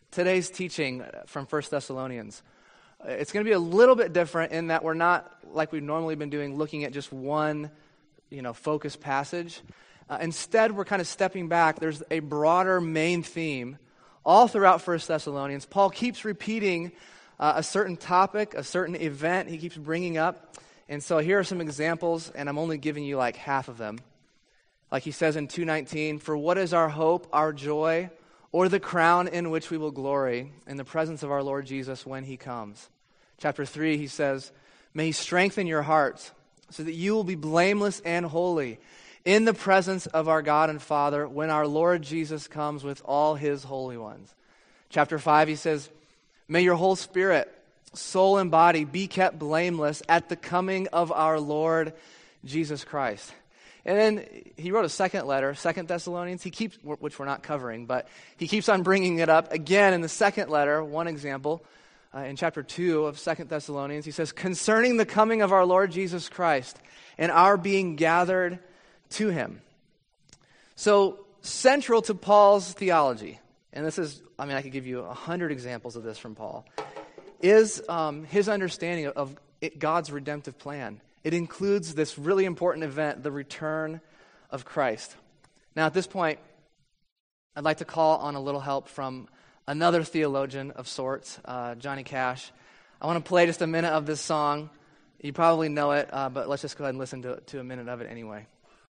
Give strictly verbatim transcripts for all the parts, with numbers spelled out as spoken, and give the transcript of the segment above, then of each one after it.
today's teaching from First Thessalonians. It's going to be a little bit different in that we're not, like we've normally been doing, looking at just one, you know, focused passage. Uh, instead, we're kind of stepping back. There's a broader main theme all throughout First Thessalonians. Paul keeps repeating uh, a certain topic, a certain event he keeps bringing up. And so here are some examples, and I'm only giving you like half of them. Like he says in two nineteen, "For what is our hope, our joy, or the crown in which we will glory in the presence of our Lord Jesus when he comes?" Chapter three, he says, "May he strengthen your hearts so that you will be blameless and holy in the presence of our God and Father when our Lord Jesus comes with all his holy ones." Chapter five, he says, "May your whole spirit, soul, and body be kept blameless at the coming of our Lord Jesus Christ." And then he wrote a second letter, Second Thessalonians. He keeps, which we're not covering, but he keeps on bringing it up again in the second letter. One example, uh, in chapter two of Second Thessalonians, he says, "Concerning the coming of our Lord Jesus Christ and our being gathered to him." So central to Paul's theology, and this is, I mean, I could give you a hundred examples of this from Paul, is um, his understanding of, of it, God's redemptive plan. It includes this really important event, the return of Christ. Now, at this point, I'd like to call on a little help from another theologian of sorts, uh, Johnny Cash. I want to play just a minute of this song. You probably know it, uh, but let's just go ahead and listen to, to a minute of it anyway.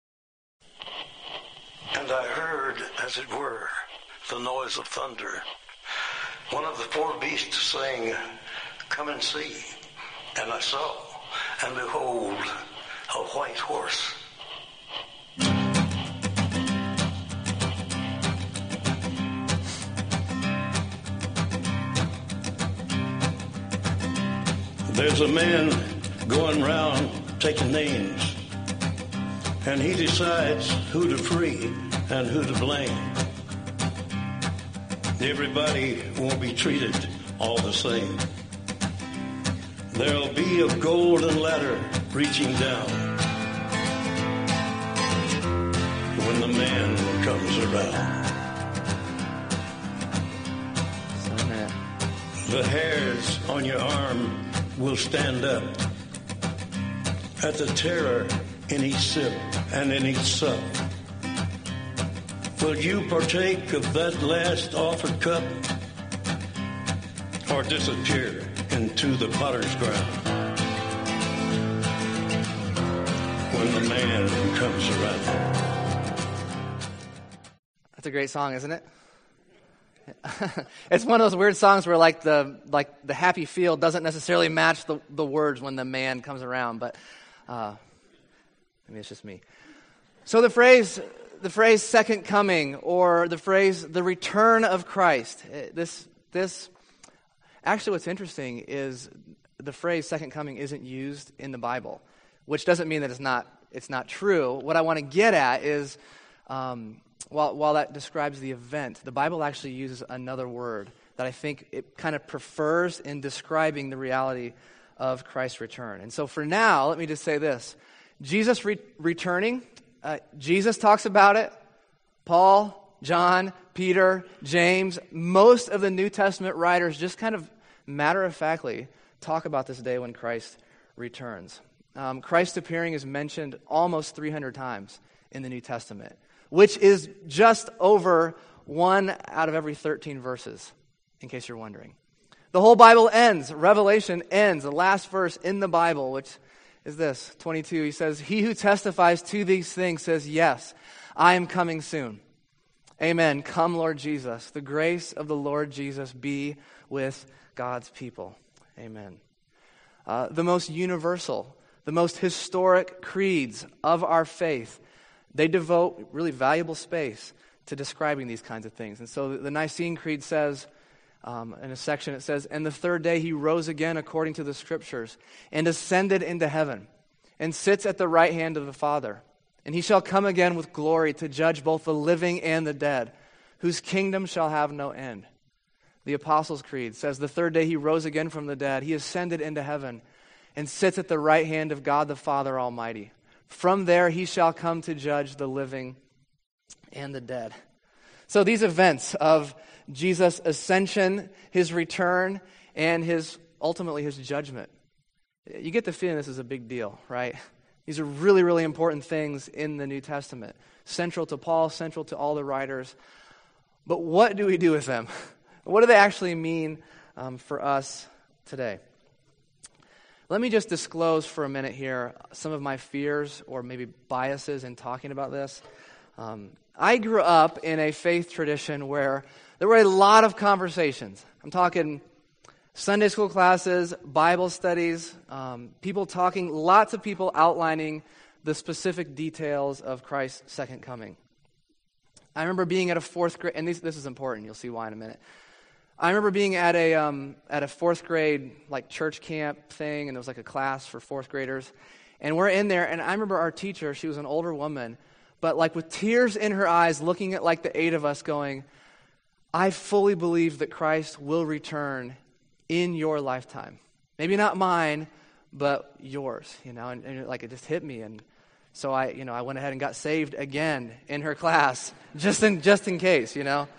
"And I heard, as it were, the noise of thunder. One of the four beasts saying, 'Come and see.' And I saw, and behold, a white horse. There's a man going round taking names, and he decides who to free and who to blame. Everybody won't be treated all the same. There'll be a golden ladder reaching down when the man comes around. The hairs on your arm will stand up at the terror in each sip and in each sup. Will you partake of that last offered cup, or disappear into the potter's ground when the man comes around? That's a great song, isn't it? It's one of those weird songs where like the like the happy feel doesn't necessarily match the, the words when the man comes around, but uh, maybe it's just me. So the phrase the phrase second coming, or the phrase the return of Christ, this this actually what's interesting is the phrase second coming isn't used in the Bible, which doesn't mean that it's not it's not true. What I want to get at is um, While, while that describes the event, the Bible actually uses another word that I think it kind of prefers in describing the reality of Christ's return. And so for now, let me just say this. Jesus re- returning, uh, Jesus talks about it. Paul, John, Peter, James, most of the New Testament writers just kind of matter-of-factly talk about this day when Christ returns. Um, Christ appearing is mentioned almost three hundred times in the New Testament, which is just over one out of every thirteen verses, in case you're wondering. The whole Bible ends, Revelation ends, the last verse in the Bible, which is this, twenty-two. He says, "He who testifies to these things says, yes, I am coming soon. Amen. Come, Lord Jesus. The grace of the Lord Jesus be with God's people." Amen. Uh, the most universal, the most historic creeds of our faith, they devote really valuable space to describing these kinds of things. And so the Nicene Creed says, um, in a section it says, "And the third day he rose again according to the Scriptures, and ascended into heaven, and sits at the right hand of the Father. And he shall come again with glory to judge both the living and the dead, whose kingdom shall have no end." The Apostles' Creed says, "The third day he rose again from the dead, he ascended into heaven, and sits at the right hand of God the Father Almighty. From there he shall come to judge the living and the dead." So these events of Jesus' ascension, his return, and his ultimately his judgment. You get the feeling this is a big deal, right? These are really, really important things in the New Testament. Central to Paul, central to all the writers. But what do we do with them? What do they actually mean um, for us today? Let me just disclose for a minute here some of my fears or maybe biases in talking about this. Um, I grew up in a faith tradition where there were a lot of conversations. I'm talking Sunday school classes, Bible studies, um, people talking, lots of people outlining the specific details of Christ's second coming. I remember being at a fourth grade, and this, this is important, you'll see why in a minute. I remember being at a um, at a fourth grade like church camp thing, and there was like a class for fourth graders, and we're in there, and I remember our teacher, she was an older woman, but like with tears in her eyes, looking at like the eight of us going, I fully believe that Christ will return in your lifetime. Maybe not mine, but yours, you know, and, and like it just hit me, and so I, you know, I went ahead and got saved again in her class, just in just in case, you know.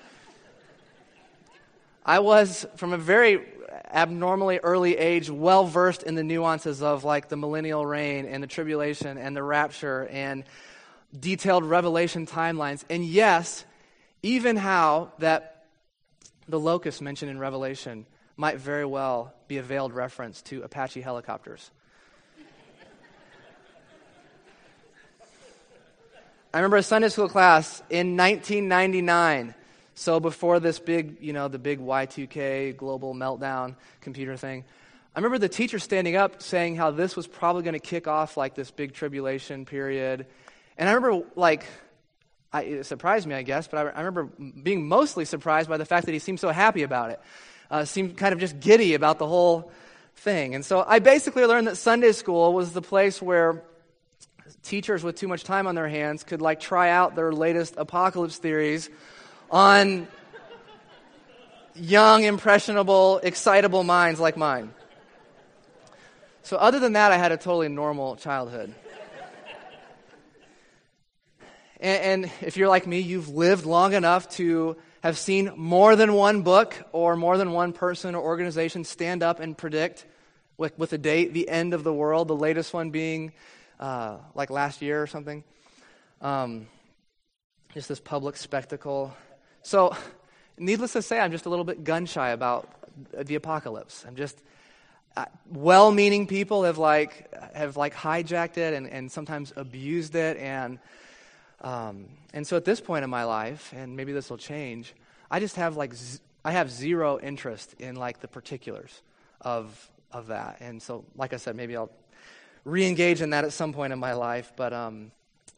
I was, from a very abnormally early age, well-versed in the nuances of like the millennial reign and the tribulation and the rapture and detailed revelation timelines. And yes, even how that the locust mentioned in Revelation might very well be a veiled reference to Apache helicopters. I remember a Sunday school class in nineteen ninety-nine. So before this big, you know, the big Y two K global meltdown computer thing, I remember the teacher standing up saying how this was probably going to kick off like this big tribulation period. And I remember like, I, it surprised me, I guess, but I, I remember being mostly surprised by the fact that he seemed so happy about it. Uh, seemed kind of just giddy about the whole thing. And so I basically learned that Sunday school was the place where teachers with too much time on their hands could like try out their latest apocalypse theories on young, impressionable, excitable minds like mine. So other than that, I had a totally normal childhood. And, and if you're like me, you've lived long enough to have seen more than one book or more than one person or organization stand up and predict with, with a date the end of the world, the latest one being uh, like last year or something. Um, just this public spectacle. So, needless to say, I'm just a little bit gun-shy about the apocalypse. I'm just, uh, well-meaning people have like have like hijacked it and, and sometimes abused it, and um, and so at this point in my life, and maybe this will change, I just have like z- I have zero interest in like the particulars of of that, and so like I said, maybe I'll re-engage in that at some point in my life, but um,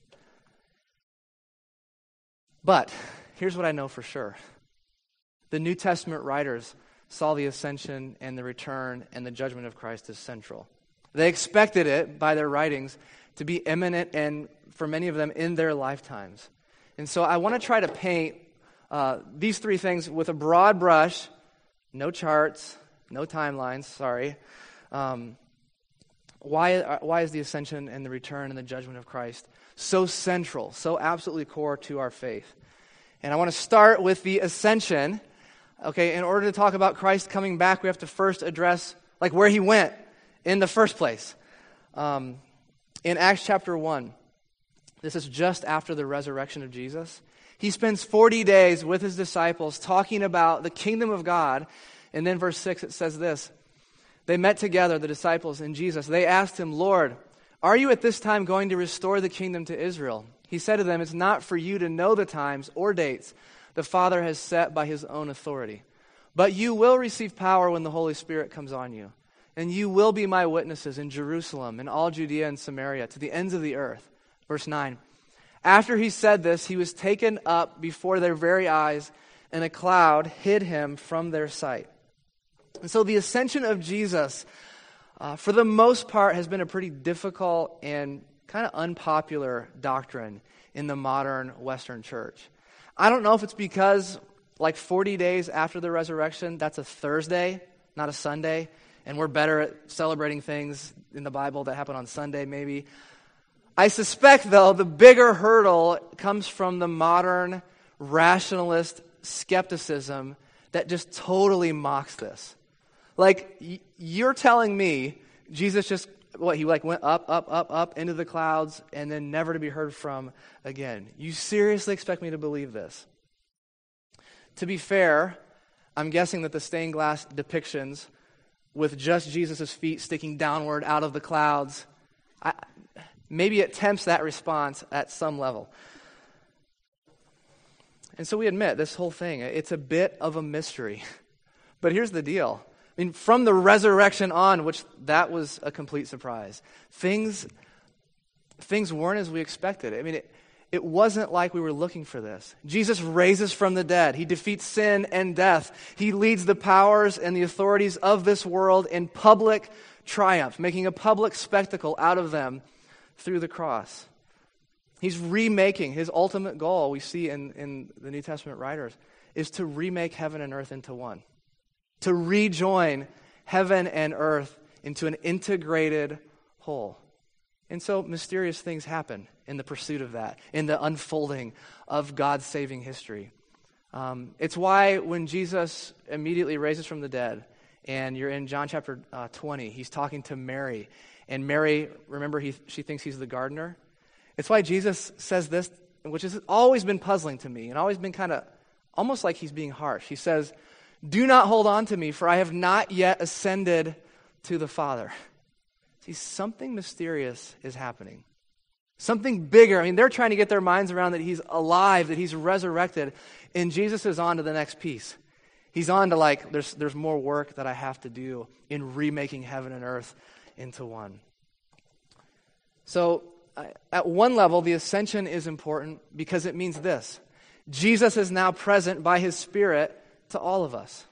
but. Here's what I know for sure. The New Testament writers saw the ascension and the return and the judgment of Christ as central. They expected it by their writings to be imminent and for many of them in their lifetimes. And so I want to try to paint uh, these three things with a broad brush, no charts, no timelines, sorry. Um, why, why is the ascension and the return and the judgment of Christ so central, so absolutely core to our faith? And I want to start with the ascension. Okay, in order to talk about Christ coming back, we have to first address like where he went in the first place. Um, in Acts chapter one, this is just after the resurrection of Jesus. He spends forty days with his disciples talking about the kingdom of God. And then verse six, it says this. They met together, the disciples and Jesus. They asked him, Lord, are you at this time going to restore the kingdom to Israel? He said to them, it's not for you to know the times or dates the Father has set by his own authority. But you will receive power when the Holy Spirit comes on you. And you will be my witnesses in Jerusalem and all Judea and Samaria to the ends of the earth. Verse nine. After he said this, he was taken up before their very eyes, and a cloud hid him from their sight. And so the ascension of Jesus, uh, for the most part, has been a pretty difficult and kind of unpopular doctrine in the modern Western church. I don't know if it's because like forty days after the resurrection, that's a Thursday, not a Sunday, and we're better at celebrating things in the Bible that happen on Sunday maybe. I suspect, though, the bigger hurdle comes from the modern rationalist skepticism that just totally mocks this. Like, y- you're telling me Jesus just, what, he like went up, up, up, up into the clouds and then never to be heard from again. You seriously expect me to believe this? To be fair, I'm guessing that the stained glass depictions with just Jesus' feet sticking downward out of the clouds, I, maybe it tempts that response at some level. And so we admit this whole thing, it's a bit of a mystery. But here's the deal. I mean, from the resurrection on, which that was a complete surprise, things things weren't as we expected. I mean, it, it wasn't like we were looking for this. Jesus raises from the dead. He defeats sin and death. He leads the powers and the authorities of this world in public triumph, making a public spectacle out of them through the cross. He's remaking his ultimate goal, we see in, in the New Testament writers, is to remake heaven and earth into one. To rejoin heaven and earth into an integrated whole. And so mysterious things happen in the pursuit of that, in the unfolding of God's saving history. Um, it's why when Jesus immediately raises from the dead, and you're in John chapter uh, twenty, he's talking to Mary. And Mary, remember, he, she thinks he's the gardener. It's why Jesus says this, which has always been puzzling to me, and always been kind of almost like he's being harsh. He says, "Do not hold on to me, for I have not yet ascended to the Father." See, something mysterious is happening. Something bigger. I mean, they're trying to get their minds around that he's alive, that he's resurrected, and Jesus is on to the next piece. He's on to like, there's, there's more work that I have to do in remaking heaven and earth into one. So, at one level, the ascension is important because it means this. Jesus is now present by his Spirit to all of us.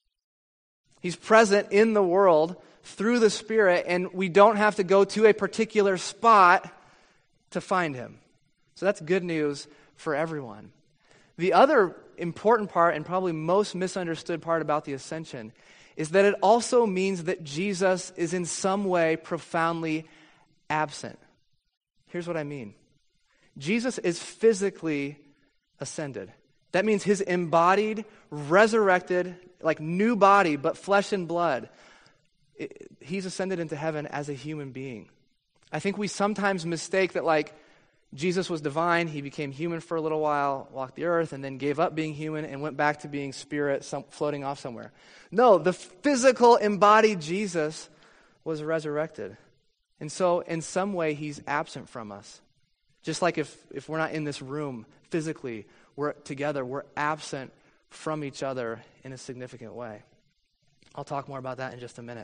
He's present in the world through the Spirit, and we don't have to go to a particular spot to find him. So that's good news for everyone. The other important part, and probably most misunderstood part about the ascension, is that it also means that Jesus is in some way profoundly absent. Here's what I mean. Jesus is physically ascended. That means his embodied, resurrected, like new body, but flesh and blood. It, he's ascended into heaven as a human being. I think we sometimes mistake that like Jesus was divine, he became human for a little while, walked the earth, and then gave up being human and went back to being spirit some, floating off somewhere. No, the physical embodied Jesus was resurrected. And so in some way he's absent from us. Just like if, if we're not in this room physically, we're together, we're absent from each other in a significant way. I'll talk more about that in just a minute.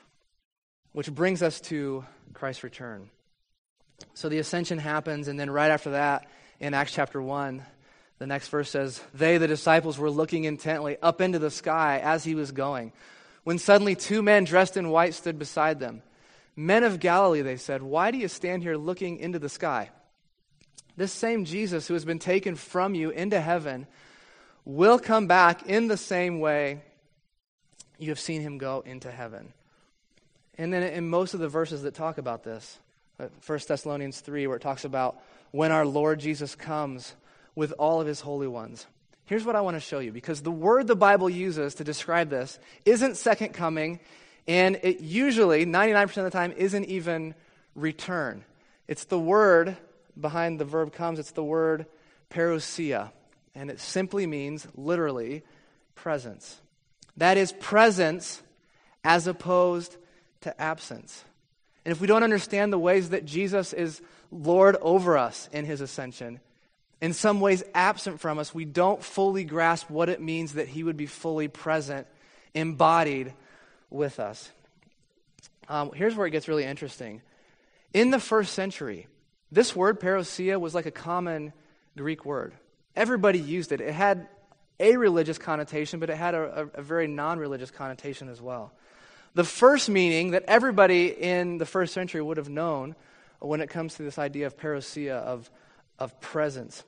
Which brings us to Christ's return. So the ascension happens, and then right after that, in Acts chapter one, the next verse says, "They, the disciples, were looking intently up into the sky as he was going, when suddenly two men dressed in white stood beside them. 'Men of Galilee,' they said, 'why do you stand here looking into the sky? This same Jesus who has been taken from you into heaven will come back in the same way you have seen him go into heaven.'" And then in most of the verses that talk about this, First Thessalonians three, where it talks about when our Lord Jesus comes with all of his holy ones. Here's what I want to show you, because the word the Bible uses to describe this isn't second coming, and it usually, ninety-nine percent of the time, isn't even return. It's the word behind the verb comes, it's the word parousia, and it simply means, literally, presence. That is presence as opposed to absence. And if we don't understand the ways that Jesus is Lord over us in his ascension, in some ways absent from us, we don't fully grasp what it means that he would be fully present, embodied with us. Um, here's where it gets really interesting. In the first century, this word, parousia, was like a common Greek word. Everybody used it. It had a religious connotation, but it had a, a, a very non-religious connotation as well. The first meaning that everybody in the first century would have known when it comes to this idea of parousia, of, of presence,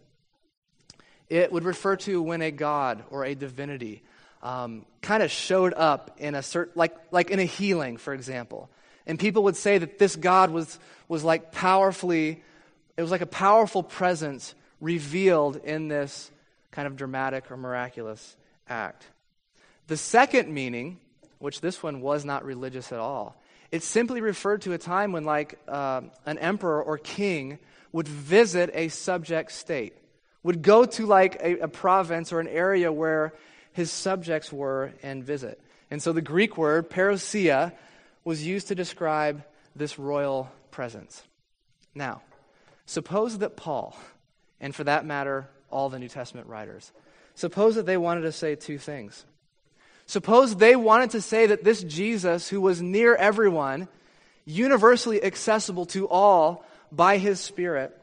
it would refer to when a god or a divinity um, kind of showed up in a certain, like like in a healing, for example. And people would say that this God was was like powerfully, it was like a powerful presence revealed in this kind of dramatic or miraculous act. The second meaning, which this one was not religious at all, it simply referred to a time when like uh, an emperor or king would visit a subject state, would go to like a, a province or an area where his subjects were and visit. And so the Greek word, parousia, was used to describe this royal presence. Now, suppose that Paul, and for that matter, all the New Testament writers, suppose that they wanted to say two things. Suppose they wanted to say that this Jesus, who was near everyone, universally accessible to all by his Spirit,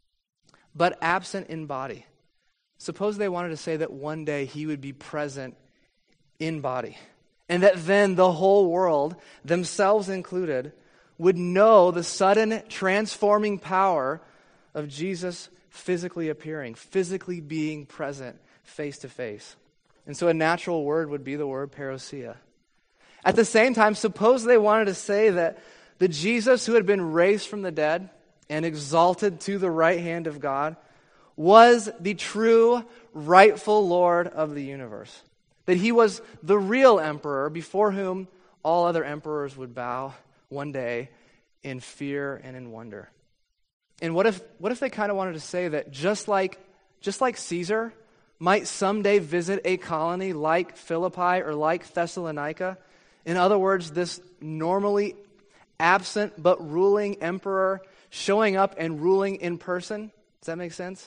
but absent in body. Suppose they wanted to say that one day he would be present in body, and that then the whole world, themselves included, would know the sudden transforming power of Jesus physically appearing, physically being present face to face. And so a natural word would be the word parousia. At the same time, suppose they wanted to say that the Jesus who had been raised from the dead and exalted to the right hand of God was the true, rightful Lord of the universe. That he was the real emperor before whom all other emperors would bow one day in fear and in wonder. And what if what if they kind of wanted to say that just like just like Caesar might someday visit a colony like Philippi or like Thessalonica, in other words, this normally absent but ruling emperor showing up and ruling in person? Does that make sense?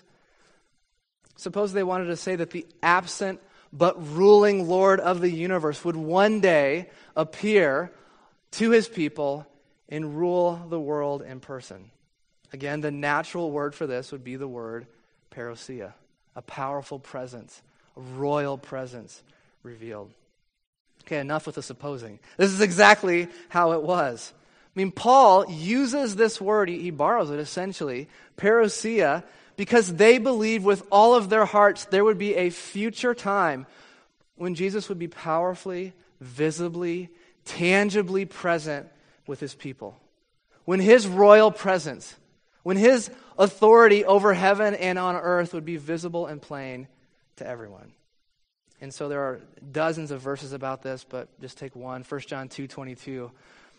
Suppose they wanted to say that the absent but ruling Lord of the universe would one day appear to his people and rule the world in person. Again, the natural word for this would be the word parousia, a powerful presence, a royal presence revealed. Okay, enough with the supposing. This is exactly how it was. I mean, Paul uses this word, he, he borrows it essentially, parousia, because they believe with all of their hearts there would be a future time when Jesus would be powerfully, visibly, tangibly present with his people. When his royal presence, when his authority over heaven and on earth would be visible and plain to everyone. And so there are dozens of verses about this, but just take one. First John two twenty-two.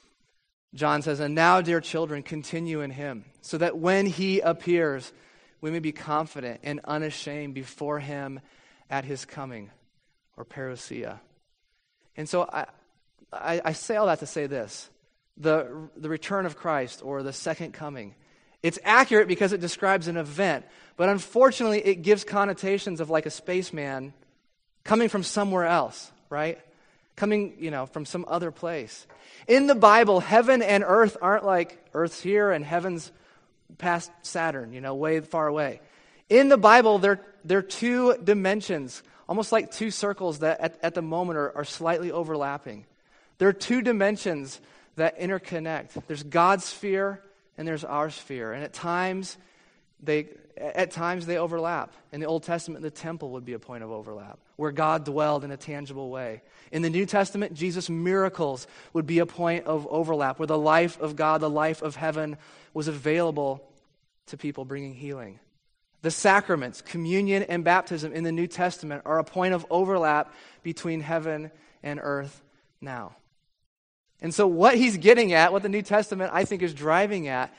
John says, "And now, dear children, continue in him, so that when he appears, we may be confident and unashamed before him at his coming," or parousia. And so I, I, I say all that to say this. The, the return of Christ, or the second coming, it's accurate because it describes an event, but unfortunately it gives connotations of like a spaceman coming from somewhere else, right? Coming, you know, from some other place. In the Bible, heaven and earth aren't like earth's here and heaven's past Saturn, you know, way far away. In the Bible, they're, they're two dimensions, almost like two circles that at, at the moment are, are slightly overlapping. There are two dimensions that interconnect. There's God's sphere and there's our sphere. And at times, they at times they overlap. In the Old Testament, the temple would be a point of overlap, where God dwelled in a tangible way. In the New Testament, Jesus' miracles would be a point of overlap, where the life of God, the life of heaven, was available to people bringing healing. The sacraments, communion and baptism in the New Testament, are a point of overlap between heaven and earth now. And so what he's getting at, what the New Testament I think is driving at,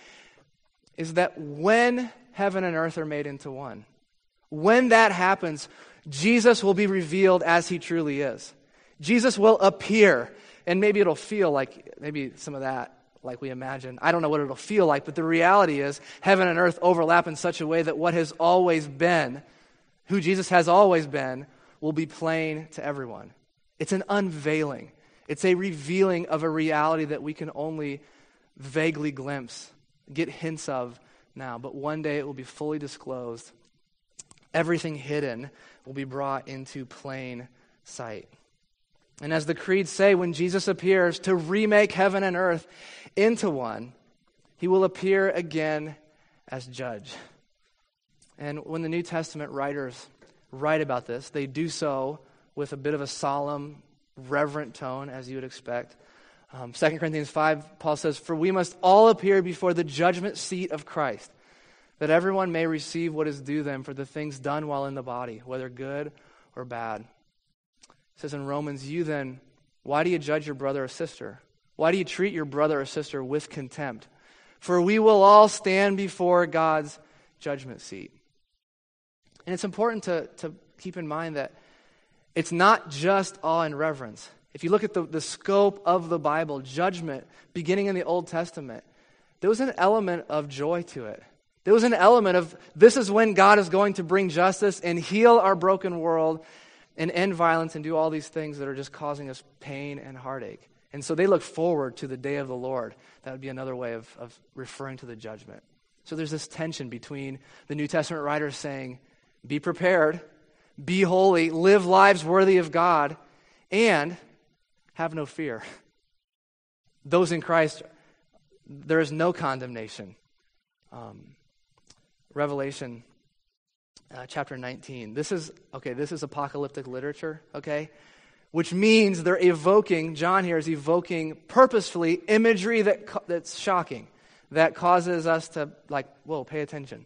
is that when heaven and earth are made into one, when that happens, Jesus will be revealed as he truly is. Jesus will appear, and maybe it'll feel like, maybe some of that, like we imagine. I don't know what it'll feel like, but the reality is heaven and earth overlap in such a way that what has always been, who Jesus has always been, will be plain to everyone. It's an unveiling. It's a revealing of a reality that we can only vaguely glimpse, get hints of now. But one day it will be fully disclosed. Everything hidden will be brought into plain sight. And as the creeds say, when Jesus appears to remake heaven and earth into one, he will appear again as judge. And when the New Testament writers write about this, they do so with a bit of a solemn, reverent tone, as you would expect. Um, Second Corinthians five, Paul says, "For we must all appear before the judgment seat of Christ, that everyone may receive what is due them for the things done while in the body, whether good or bad." It says in Romans, you then, why do you judge your brother or sister? Why do you treat your brother or sister with contempt? For we will all stand before God's judgment seat. And it's important to, to keep in mind that it's not just awe and reverence. If you look at the, the scope of the Bible, judgment, beginning in the Old Testament, there was an element of joy to it. There was an element of, this is when God is going to bring justice and heal our broken world and end violence and do all these things that are just causing us pain and heartache. And so they look forward to the day of the Lord. That would be another way of, of referring to the judgment. So there's this tension between the New Testament writers saying, be prepared, be holy, live lives worthy of God, and have no fear. Those in Christ, there is no condemnation. Um, Revelation uh, chapter nineteen. This is, okay, this is apocalyptic literature, okay? Which means they're evoking, John here is evoking purposefully imagery that that's shocking, that causes us to, like, whoa, pay attention.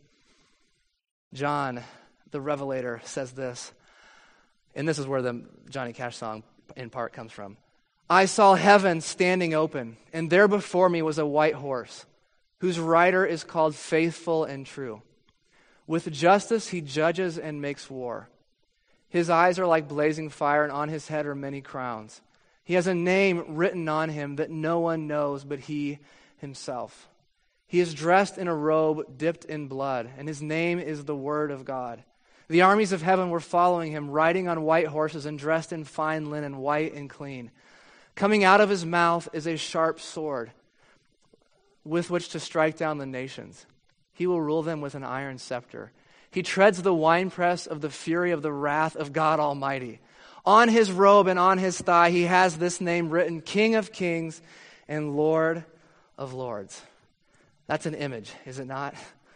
John, the Revelator, says this, and this is where the Johnny Cash song in part comes from. I saw heaven standing open, and there before me was a white horse, whose rider is called Faithful and True. With justice he judges and makes war. His eyes are like blazing fire, and on his head are many crowns. He has a name written on him that no one knows but he himself. He is dressed in a robe dipped in blood, and his name is the Word of God. The armies of heaven were following him, riding on white horses and dressed in fine linen, white and clean. Coming out of his mouth is a sharp sword with which to strike down the nations. He will rule them with an iron scepter. He treads the winepress of the fury of the wrath of God Almighty. On his robe and on his thigh he has this name written, King of Kings and Lord of Lords. That's an image, is it not?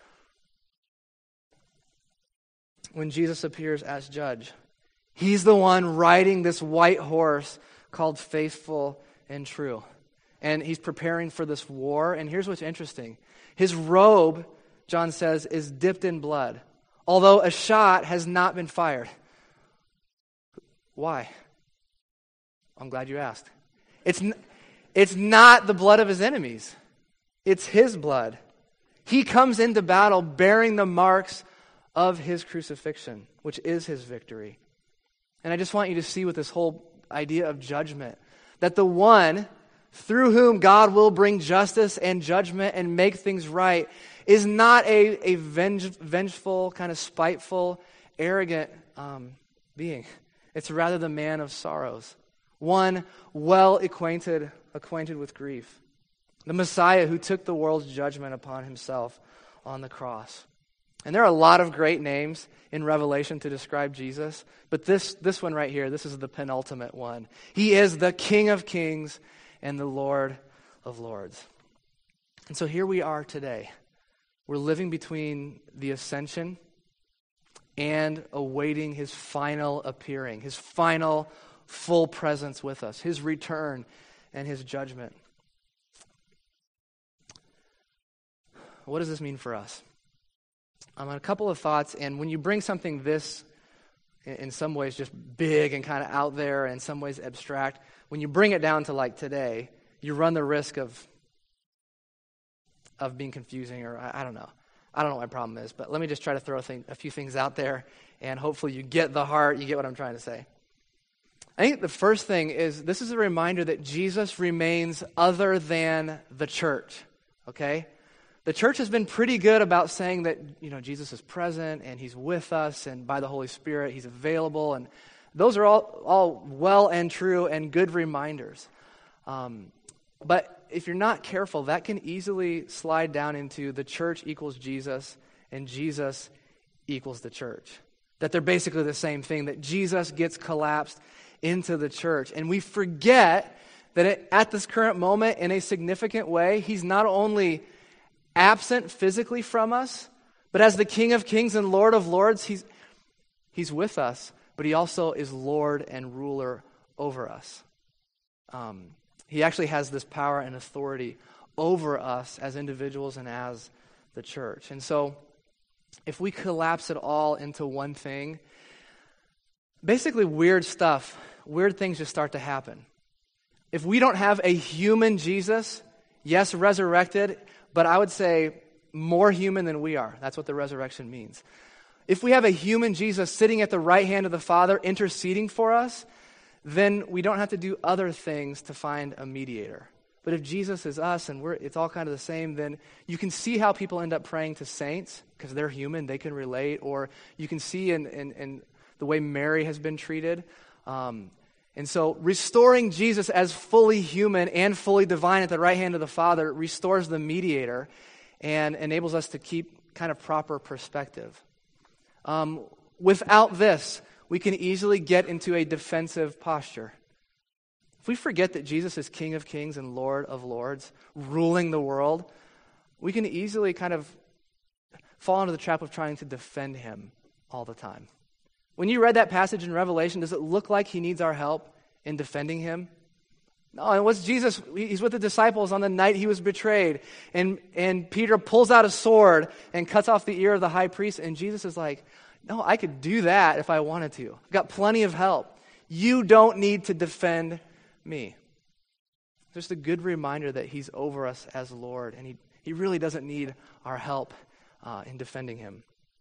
When Jesus appears as judge, he's the one riding this white horse called Faithful and True. And he's preparing for this war. And here's what's interesting. His robe, John says, is dipped in blood, although a shot has not been fired. Why? I'm glad you asked. It's, n- it's not the blood of his enemies. It's his blood. He comes into battle bearing the marks of his crucifixion, which is his victory. And I just want you to see with this whole idea of judgment, that the one through whom God will bring justice and judgment and make things right is not a, a venge, vengeful, kind of spiteful, arrogant um, being. It's rather the man of sorrows, one well acquainted, acquainted with grief. The Messiah who took the world's judgment upon himself on the cross. And there are a lot of great names in Revelation to describe Jesus, but this, this one right here, this is the penultimate one. He is the King of Kings and the Lord of Lords. And so here we are today. We're living between the ascension and awaiting his final appearing, his final full presence with us, his return and his judgment. What does this mean for us? Um, a couple of thoughts, and when you bring something this, in some ways just big and kind of out there, and in some ways abstract, when you bring it down to like today, you run the risk of of being confusing, or I, I don't know. I don't know what my problem is, but let me just try to throw a, thing, a few things out there, and hopefully you get the heart, you get what I'm trying to say. I think the first thing is, this is a reminder that Jesus remains other than the church, okay? The church has been pretty good about saying that, you know, Jesus is present and he's with us, and by the Holy Spirit he's available, and those are all, all well and true and good reminders. Um, but if you're not careful, that can easily slide down into the church equals Jesus and Jesus equals the church. That they're basically the same thing, that Jesus gets collapsed into the church. And we forget that at this current moment, in a significant way, he's not only absent physically from us, but as the King of Kings and Lord of Lords, he's, he's with us, but he also is Lord and ruler over us. Um, he actually has this power and authority over us as individuals and as the church. And so, if we collapse it all into one thing, basically weird stuff weird things just start to happen. If we don't have a human Jesus, yes, resurrected, but I would say more human than we are. That's what the resurrection means. If we have a human Jesus sitting at the right hand of the Father interceding for us, then we don't have to do other things to find a mediator. But if Jesus is us and we're it's all kind of the same, then you can see how people end up praying to saints because they're human, they can relate, or you can see in, in, in the way Mary has been treated. Um, and so restoring Jesus as fully human and fully divine at the right hand of the Father restores the mediator and enables us to keep kind of proper perspective. Um, without this, we can easily get into a defensive posture. If we forget that Jesus is King of Kings and Lord of Lords, ruling the world, we can easily kind of fall into the trap of trying to defend him all the time. When you read that passage in Revelation, does it look like he needs our help in defending him? No, and what's Jesus? He's with the disciples on the night he was betrayed, and, and Peter pulls out a sword and cuts off the ear of the high priest, and Jesus is like, no, I could do that if I wanted to. I've got plenty of help. You don't need to defend me. Just a good reminder that he's over us as Lord, and he, he really doesn't need our help uh, in defending him.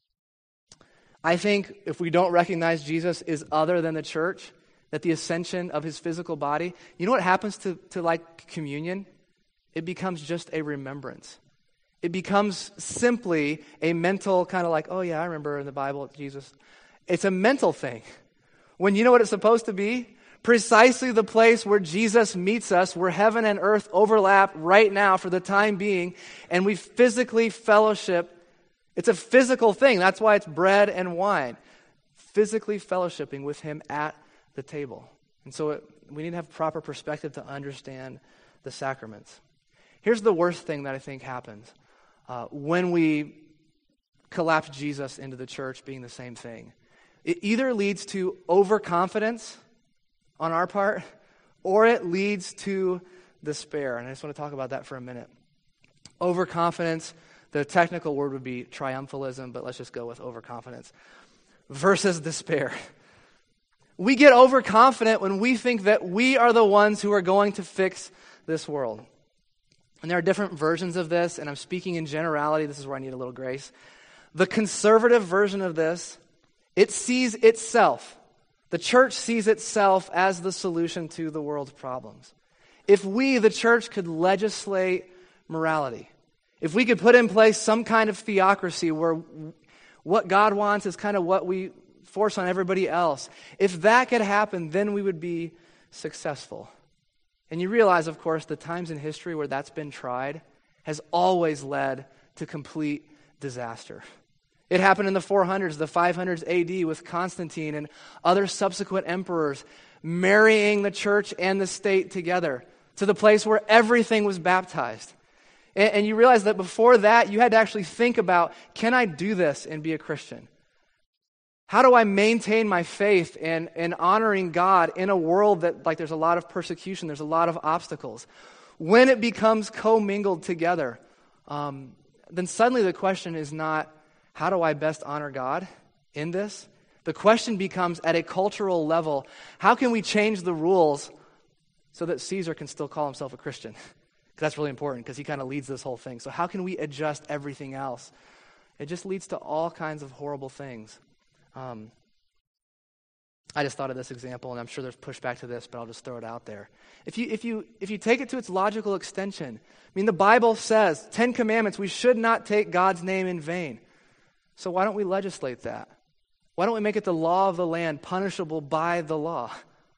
I think if we don't recognize Jesus is other than the church, that the ascension of his physical body, you know what happens to, to like communion? It becomes just a remembrance. It becomes simply a mental kind of like, oh yeah, I remember in the Bible, Jesus. It's a mental thing. When you know what it's supposed to be? Precisely the place where Jesus meets us, where heaven and earth overlap right now for the time being, and we physically fellowship. It's a physical thing. That's why it's bread and wine. Physically fellowshipping with him at the table. And so it, we need to have proper perspective to understand the sacraments. Here's the worst thing that I think happens uh, when we collapse Jesus into the church being the same thing. It either leads to overconfidence on our part, or it leads to despair. And I just want to talk about that for a minute. Overconfidence, the technical word would be triumphalism, but let's just go with overconfidence, versus despair. We get overconfident when we think that we are the ones who are going to fix this world. And there are different versions of this, and I'm speaking in generality. This is where I need a little grace. The conservative version of this, it sees itself. The church sees itself as the solution to the world's problems. If we, the church, could legislate morality, if we could put in place some kind of theocracy where what God wants is kind of what we force on everybody else, if that could happen, then we would be successful. And you realize, of course, the times in history where that's been tried has always led to complete disaster. It happened in the four hundreds, the five hundreds A D with Constantine and other subsequent emperors marrying the church and the state together to the place where everything was baptized. And, and you realize that before that, you had to actually think about, can I do this and be a Christian? How do I maintain my faith and, and honoring God in a world that, like, there's a lot of persecution, there's a lot of obstacles? When it becomes commingled together, um, then suddenly the question is not, how do I best honor God in this? The question becomes, at a cultural level, how can we change the rules so that Caesar can still call himself a Christian? Because that's really important, because he kind of leads this whole thing. So how can we adjust everything else? It just leads to all kinds of horrible things. Um, I just thought of this example, and I'm sure there's pushback to this, but I'll just throw it out there. If you if you if you take it to its logical extension, I mean, the Bible says, Ten Commandments, we should not take God's name in vain. So why don't we legislate that? Why don't we make it the law of the land, punishable by the law?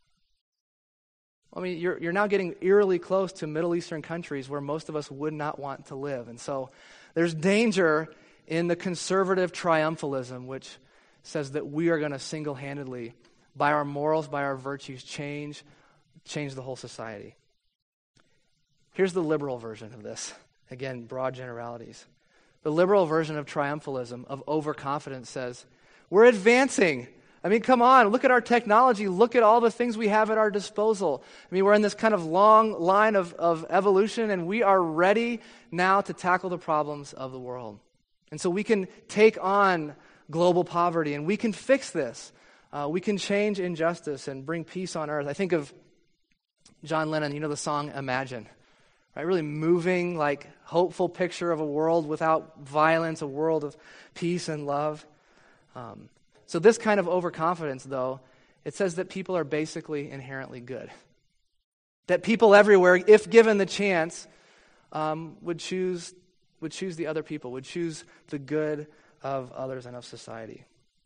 I mean, you're you're now getting eerily close to Middle Eastern countries where most of us would not want to live, and so there's danger in the conservative triumphalism, which says that we are going to single-handedly, by our morals, by our virtues, change, change the whole society. Here's the liberal version of this. Again, broad generalities. The liberal version of triumphalism, of overconfidence, says, we're advancing. I mean, come on, look at our technology. Look at all the things we have at our disposal. I mean, we're in this kind of long line of, of evolution, and we are ready now to tackle the problems of the world. And so we can take on global poverty, and we can fix this. Uh, we can change injustice and bring peace on earth. I think of John Lennon, you know the song Imagine, right? Really moving, like hopeful picture of a world without violence, a world of peace and love. Um, so this kind of overconfidence, though, it says that people are basically inherently good. That people everywhere, if given the chance, um, would choose would choose the other people, would choose the good of others and of society.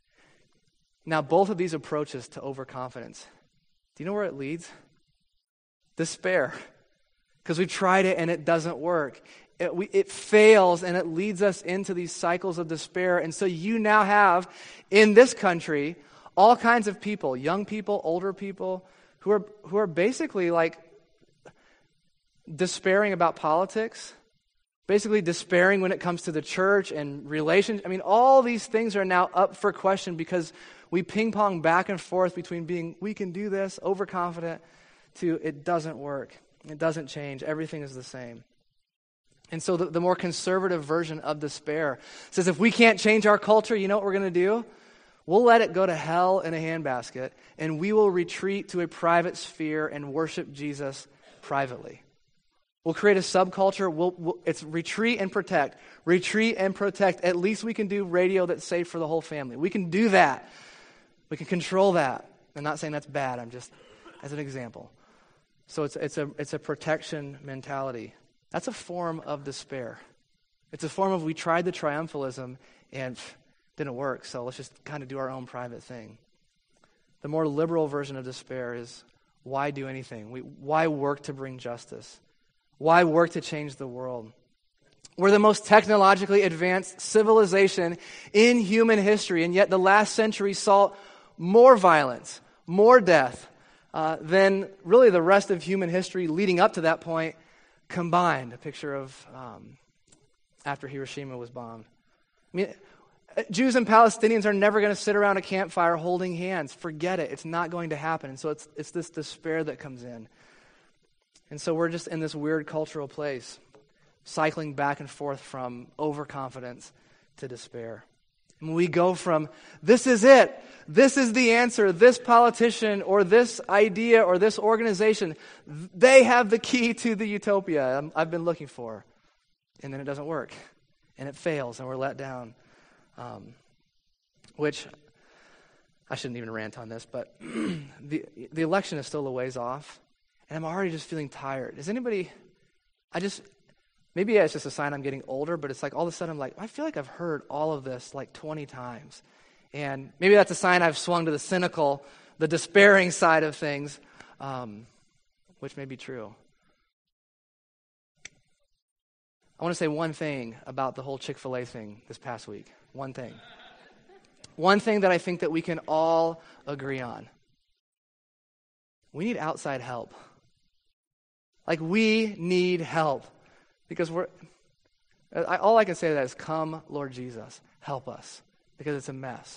Now, both of these approaches to overconfidence, do you know where it leads? Despair. Because we've tried it and it doesn't work. It, we, it fails and it leads us into these cycles of despair. And so you now have, in this country, all kinds of people, young people, older people, who are who are basically like despairing about politics, basically despairing when it comes to the church and relations. I mean, all these things are now up for question because we ping pong back and forth between being, we can do this, overconfident, to it doesn't work. It doesn't change. Everything is the same. And so the, the more conservative version of despair says if we can't change our culture, you know what we're going to do? We'll let it go to hell in a handbasket, and we will retreat to a private sphere and worship Jesus privately. We'll create a subculture. We'll, we'll, it's retreat and protect. Retreat and protect. At least we can do radio that's safe for the whole family. We can do that. We can control that. I'm not saying that's bad. I'm just, as an example. So it's it's a it's a protection mentality. That's a form of despair. It's a form of we tried the triumphalism and pff, didn't work, so let's just kind of do our own private thing. The more liberal version of despair is why do anything? We, why work to bring justice? Why work to change the world? We're the most technologically advanced civilization in human history, and yet the last century saw more violence, more death, Uh, than really the rest of human history leading up to that point combined. A picture of um, after Hiroshima was bombed. I mean, Jews and Palestinians are never going to sit around a campfire holding hands. Forget it. It's not going to happen. And so it's it's this despair that comes in. And so we're just in this weird cultural place, cycling back and forth from overconfidence to despair. And we go from, this is it, this is the answer, this politician or this idea or this organization, they have the key to the utopia I've been looking for. And then it doesn't work. And it fails and we're let down. Um, which, I shouldn't even rant on this, but the the election is still a ways off. And I'm already just feeling tired. Is anybody, I just... Maybe it's just a sign I'm getting older, but it's like all of a sudden I'm like, I feel like I've heard all of this like twenty times. And maybe that's a sign I've swung to the cynical, the despairing side of things, um, which may be true. I want to say one thing about the whole Chick-fil-A thing this past week. One thing. One thing that I think that we can all agree on. We need outside help. Like we need help. Because we're, I, all I can say to that is, come, Lord Jesus, help us, because it's a mess.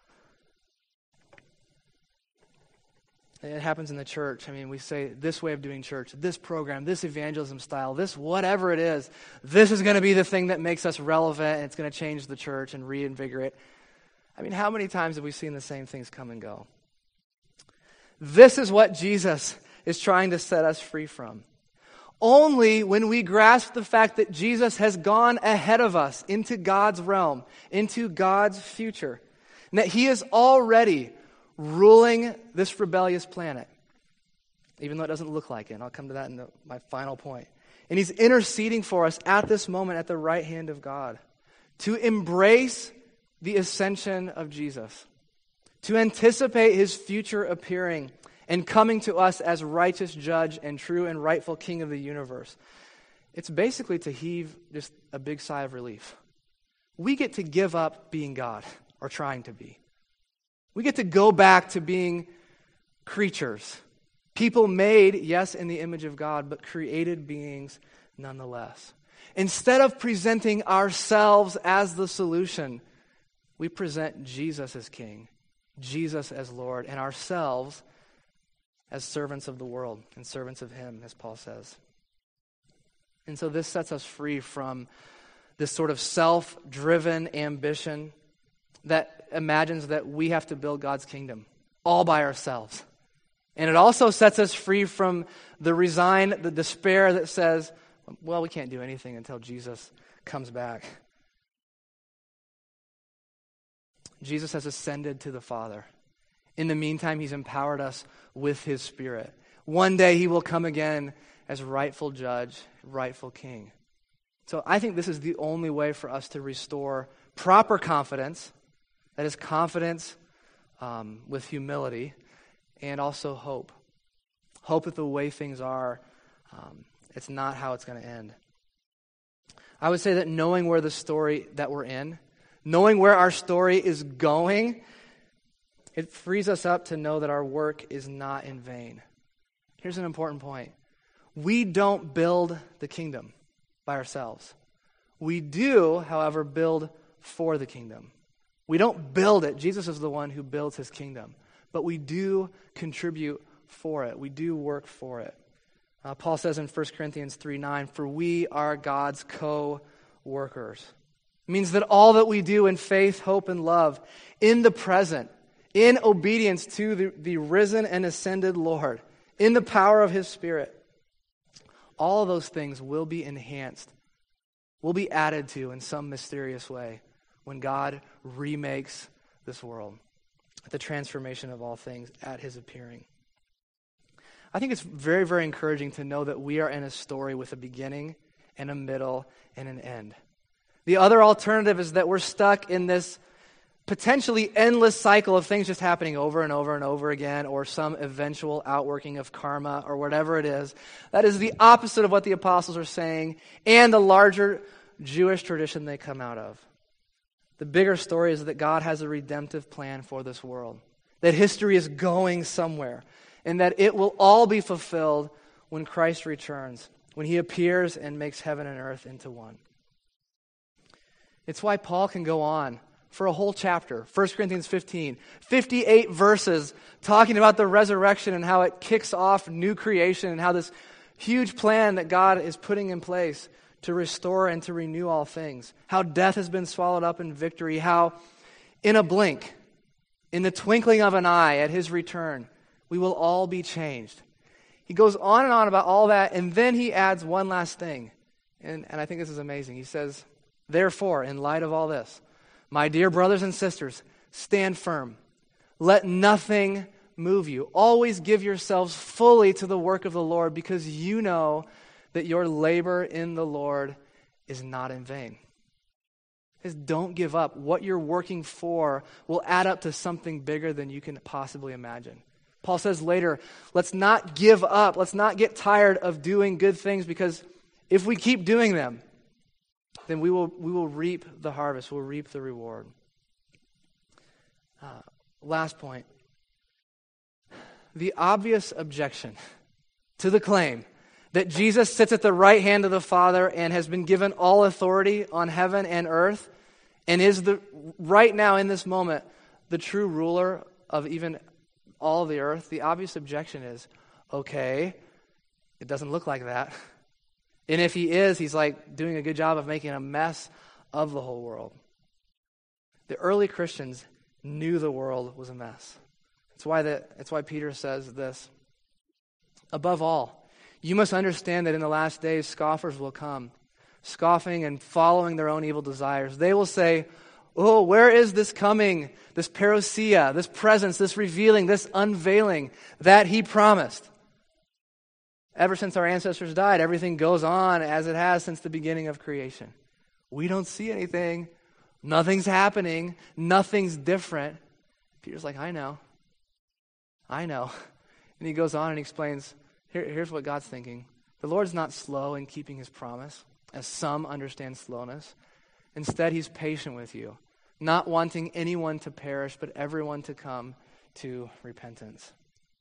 And it happens in the church. I mean, we say this way of doing church, this program, this evangelism style, this whatever it is, this is going to be the thing that makes us relevant, and it's going to change the church and reinvigorate. I mean, how many times have we seen the same things come and go? This is what Jesus is trying to set us free from. Only when we grasp the fact that Jesus has gone ahead of us into God's realm, into God's future, and that He is already ruling this rebellious planet, even though it doesn't look like it. And I'll come to that in the, my final point. And He's interceding for us at this moment at the right hand of God to embrace the ascension of Jesus, to anticipate His future appearing and coming to us as righteous judge and true and rightful king of the universe. It's basically to heave just a big sigh of relief. We get to give up being God, or trying to be. We get to go back to being creatures. People made, yes, in the image of God, but created beings nonetheless. Instead of presenting ourselves as the solution, we present Jesus as King, Jesus as Lord, and ourselves as servants of the world and servants of Him, as Paul says. And so this sets us free from this sort of self-driven ambition that imagines that we have to build God's kingdom, all by ourselves. And it also sets us free from the resign, the despair that says, well, we can't do anything until Jesus comes back. Jesus has ascended to the Father. In the meantime, he's empowered us with his Spirit. One day he will come again as rightful judge, rightful king. So I think this is the only way for us to restore proper confidence, that is confidence um, with humility, and also hope. Hope that the way things are, um, it's not how it's going to end. I would say that knowing where the story that we're in, knowing where our story is going, it frees us up to know that our work is not in vain. Here's an important point. We don't build the kingdom by ourselves. We do, however, build for the kingdom. We don't build it. Jesus is the one who builds his kingdom. But we do contribute for it. We do work for it. Uh, Paul says in First Corinthians three nine, for we are God's co-workers. It means that all that we do in faith, hope, and love, in the present, in obedience to the, the risen and ascended Lord, in the power of his Spirit, all of those things will be enhanced, will be added to in some mysterious way when God remakes this world, the transformation of all things at his appearing. I think it's very, very encouraging to know that we are in a story with a beginning and a middle and an end. The other alternative is that we're stuck in this potentially endless cycle of things just happening over and over and over again, or some eventual outworking of karma, or whatever it is. That is the opposite of what the apostles are saying and the larger Jewish tradition they come out of. The bigger story is that God has a redemptive plan for this world, that history is going somewhere, and that it will all be fulfilled when Christ returns, when he appears and makes heaven and earth into one. It's why Paul can go on for a whole chapter, First Corinthians fifteen, fifty-eight verses talking about the resurrection and how it kicks off new creation and how this huge plan that God is putting in place to restore and to renew all things, how death has been swallowed up in victory, how in a blink, in the twinkling of an eye at his return, we will all be changed. He goes on and on about all that, and then he adds one last thing, and, and I think this is amazing. He says, therefore, in light of all this, my dear brothers and sisters, stand firm. Let nothing move you. Always give yourselves fully to the work of the Lord, because you know that your labor in the Lord is not in vain. Just don't give up. What you're working for will add up to something bigger than you can possibly imagine. Paul says later, let's not give up. Let's not get tired of doing good things, because if we keep doing them, then we will we will reap the harvest. We'll reap the reward. Uh, last point. The obvious objection to the claim that Jesus sits at the right hand of the Father and has been given all authority on heaven and earth, and is the right now in this moment the true ruler of even all the earth, the obvious objection is, okay, it doesn't look like that. And if he is, he's like doing a good job of making a mess of the whole world. The early Christians knew the world was a mess. That's why the, that's why Peter says this. Above all, you must understand that in the last days scoffers will come, scoffing and following their own evil desires. They will say, oh, where is this coming, this parousia, this presence, this revealing, this unveiling that he promised? Ever since our ancestors died, everything goes on as it has since the beginning of creation. We don't see anything. Nothing's happening. Nothing's different. Peter's like, I know. I know. And he goes on and explains, Here, here's what God's thinking. The Lord's not slow in keeping his promise, as some understand slowness. Instead, he's patient with you, not wanting anyone to perish, but everyone to come to repentance.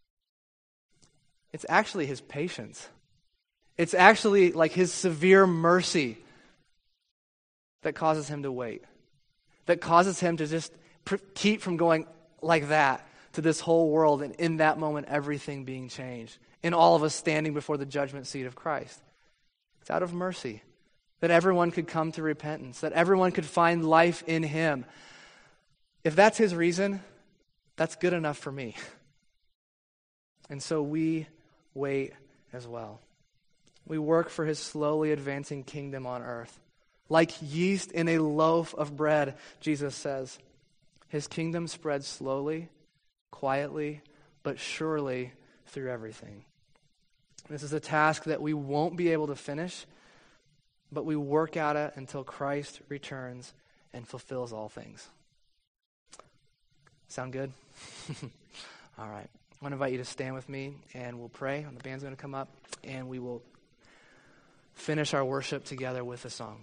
It's actually his patience. It's actually like his severe mercy that causes him to wait, that causes him to just pr- keep from going like that to this whole world, and in that moment, everything being changed, and all of us standing before the judgment seat of Christ. It's out of mercy that everyone could come to repentance, that everyone could find life in him. If that's his reason, That's good enough for me. And so we wait as well. We work for his slowly advancing kingdom on earth. Like yeast in a loaf of bread, Jesus says. His kingdom spreads slowly, quietly, but surely through everything. This is a task that we won't be able to finish, but we work at it until Christ returns and fulfills all things. Sound good? All right. I want to invite you to stand with me, and we'll pray. The band's going to come up, and we will finish our worship together with a song.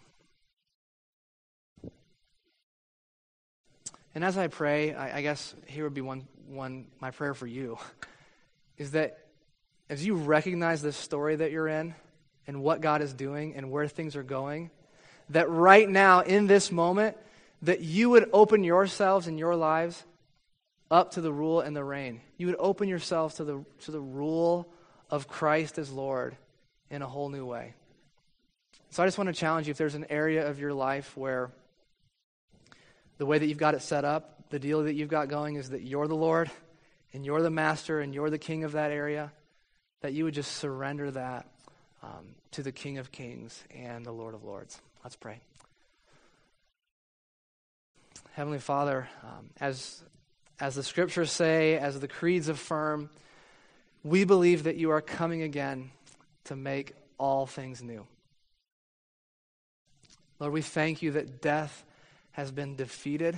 And as I pray, I, I guess here would be one, one, my prayer for you, is that as you recognize this story that you're in and what God is doing and where things are going, that right now, in this moment, that you would open yourselves and your lives up to the rule and the reign. You would open yourselves to the, to the rule of Christ as Lord in a whole new way. So I just want to challenge you, if there's an area of your life where the way that you've got it set up, the deal that you've got going is that you're the Lord and you're the master and you're the king of that area, that you would just surrender that um, to the King of Kings and the Lord of Lords. Let's pray. Heavenly Father, um, as, as the scriptures say, as the creeds affirm, we believe that you are coming again to make all things new. Lord, we thank you that death has been defeated,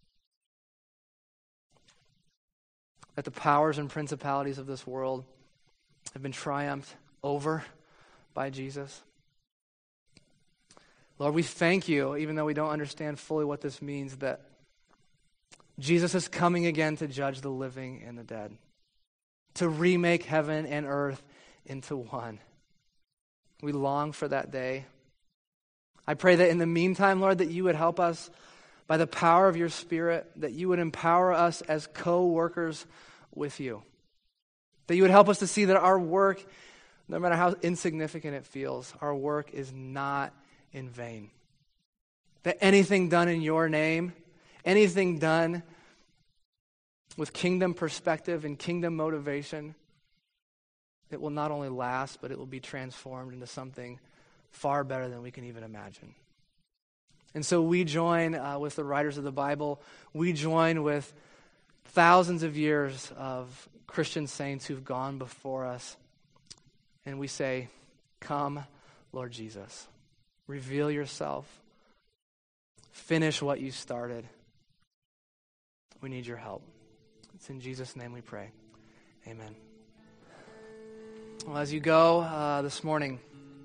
that the powers and principalities of this world have been triumphed over by Jesus. Lord, we thank you, even though we don't understand fully what this means, that Jesus is coming again to judge the living and the dead, to remake heaven and earth into one. We long for that day. I pray that in the meantime, Lord, that you would help us by the power of your Spirit, that you would empower us as co-workers with you. That you would help us to see that our work, no matter how insignificant it feels, our work is not in vain. That anything done in your name, anything done with kingdom perspective and kingdom motivation, it will not only last, but it will be transformed into something far better than we can even imagine. And so we join uh, with the writers of the Bible. We join with thousands of years of Christian saints who've gone before us. And we say, come, Lord Jesus. Reveal yourself. Finish what you started. We need your help. It's in Jesus' name we pray. Amen. Well, as you go uh, this morning,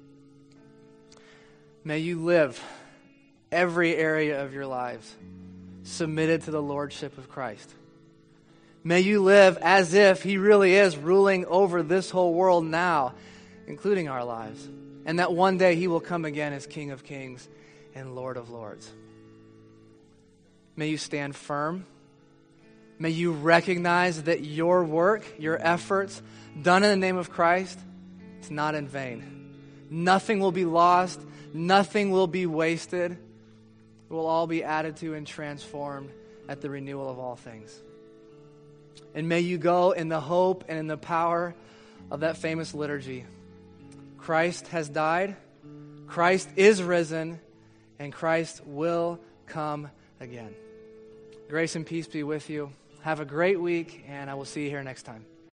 may you live every area of your lives submitted to the lordship of Christ. May you live as if he really is ruling over this whole world now, including our lives, and that one day he will come again as King of Kings and Lord of Lords. May you stand firm. May you recognize that your work, your efforts, done in the name of Christ, it's not in vain. Nothing will be lost. Nothing will be wasted. It will all be added to and transformed at the renewal of all things. And may you go in the hope and in the power of that famous liturgy. Christ has died, Christ is risen, and Christ will come again. Grace and peace be with you. Have a great week, and I will see you here next time.